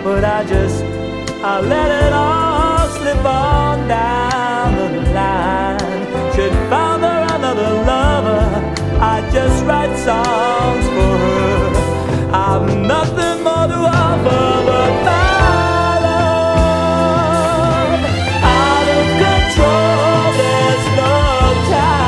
but I let it all slip on down.